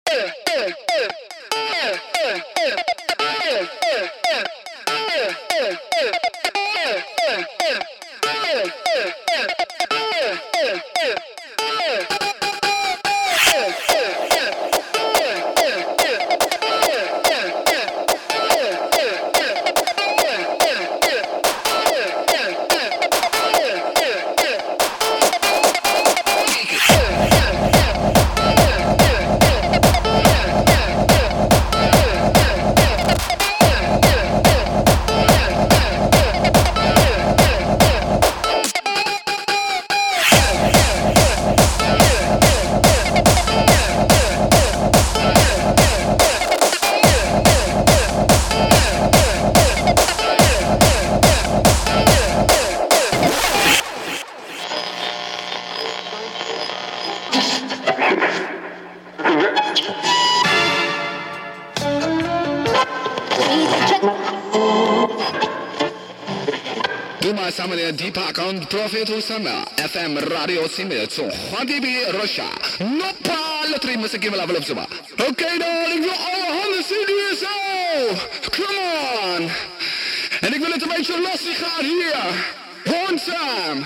Samanya Deepak on Prophet Usama FM Radio Simil so Khadibi Russia no palatri musiki mala velop suba. Okay darling, you all handen zien zo. Come on. En ik wil het een beetje lastig gaan hier. One time.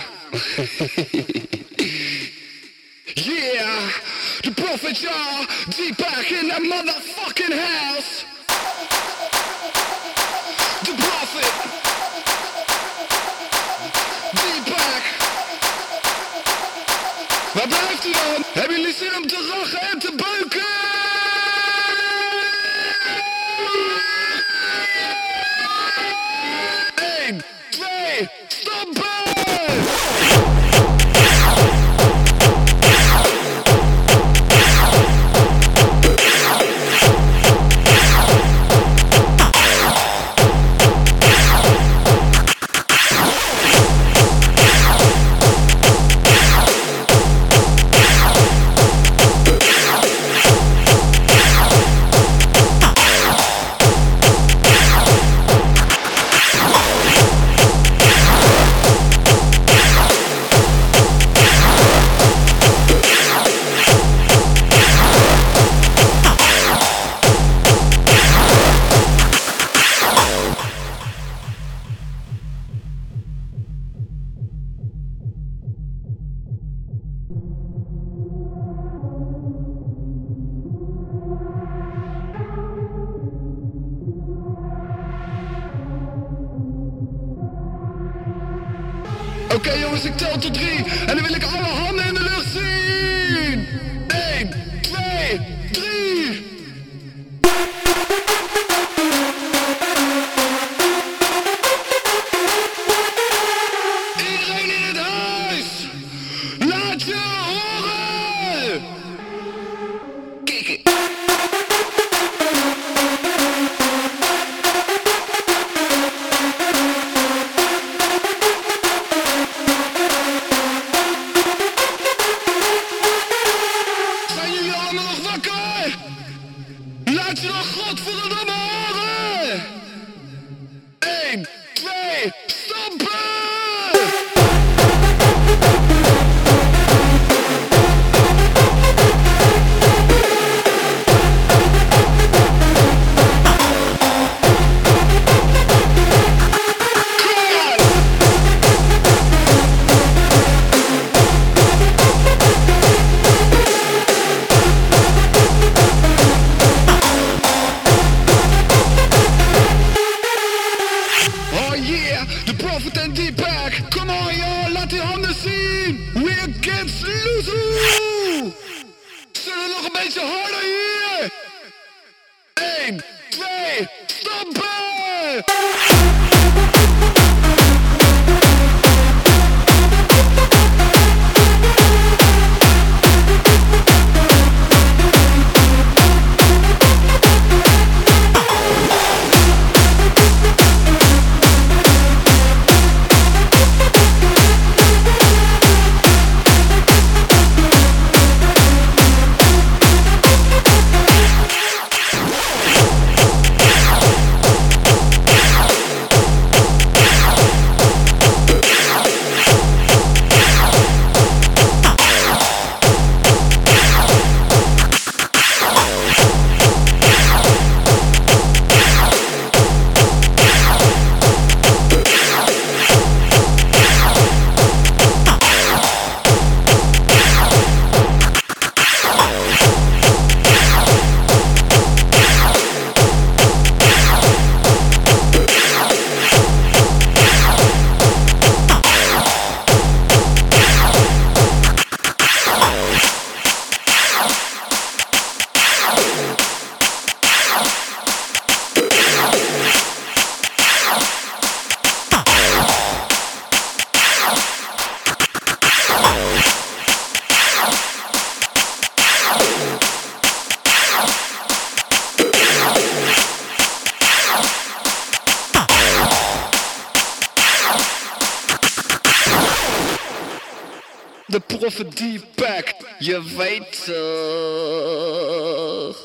Yeah, the Prophet Jah Deepak in the motherfucking house. The Prophet Deepak. Waar blijft u dan? Hebben jullie zin om te lachen en te beuken? 1, 2, stoppen! Oké jongens, ik tel tot 3 en dan wil ik alle handen in de lucht zien. 1, 2, 3. Iedereen in het huis, laat je horen. Kick it. Laat je dan godverdomme horen! 1, 2, stoppen! De Prophet en Deepak, come on joh, laat die handen zien! We're against Luzu! Zullen we nog een beetje harder hier? 1, 2, stoppen! grove D-pack. Je weet toch.